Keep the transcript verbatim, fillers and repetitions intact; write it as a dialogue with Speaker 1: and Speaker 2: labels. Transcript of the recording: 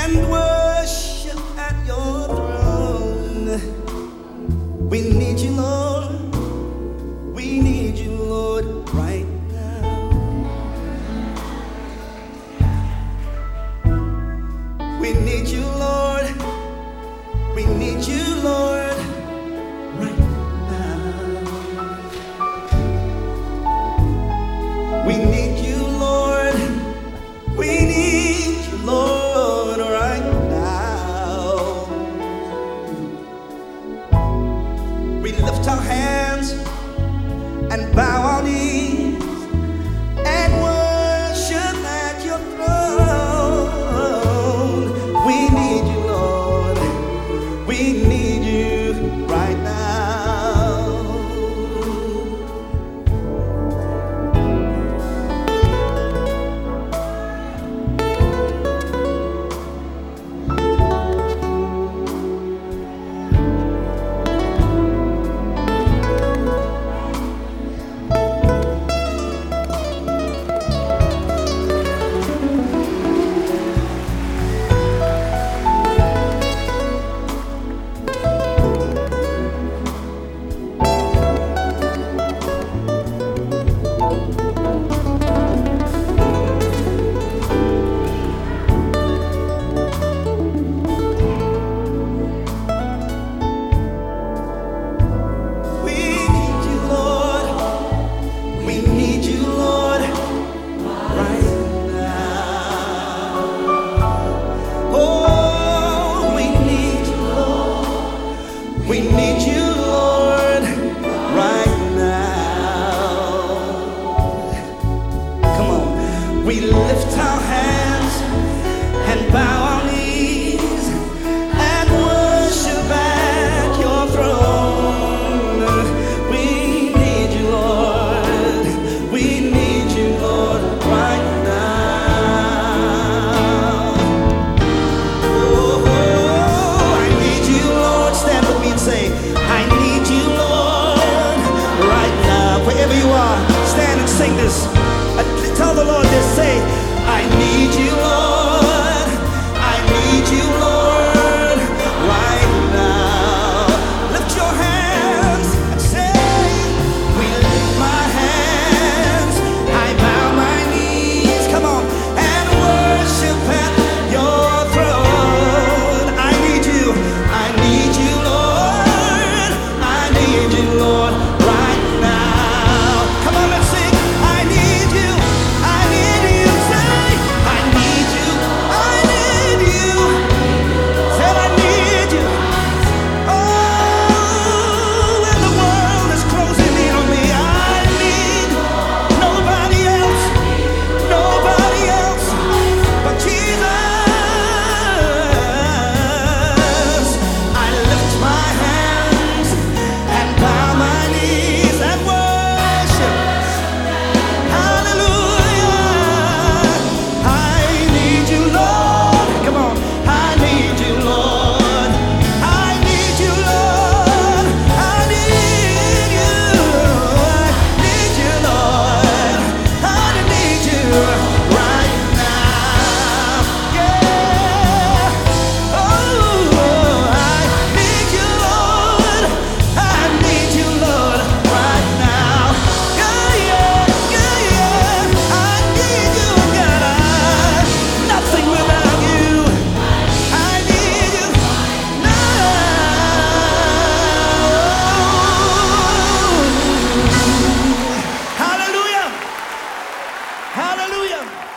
Speaker 1: and worship at your throne. We need you, Lord. We need you, Lord, right now. We need you, Lord. We need you, Lord, right now. We need you, Lord. We need you, Lord, right now. We lift our hands and bow our knees and worship at your throne. We need you, Lord. We need you right now. We need you, Lord, right now. Come on. We lift our hands and bow our knees and worship at your throne. We need you, Lord. We need you, Lord, right now. Oh, I need you, Lord. Stand with me and say, I need you, Lord, right now. Wherever you are, stand and sing this. Uh, Tell the Lord this, say, I need you, Lord. I need you, Lord, right now. Lift your hands and say, we lift my hands, I bow my knees, come on, and worship at your throne. I need you, I need you, Lord, I need you, Lord, right now. Come on, let's sing. I need you, I need you, say, I need you, I need you, say I need you. Oh, when the world is closing in on me, I need nobody else, nobody else but Jesus. I lift my hands and bow my knees and worship. Hallelujah. I need you, Lord. Come on. I need you, Lord. I need you, Lord. I need you. I need you, Lord. I need you right now. Yeah. Oh, I need you, Lord. I need you, Lord, right now. Yeah, yeah, yeah, yeah. I need you, God. I- Nothing without you. I need you now. Hallelujah. Hallelujah.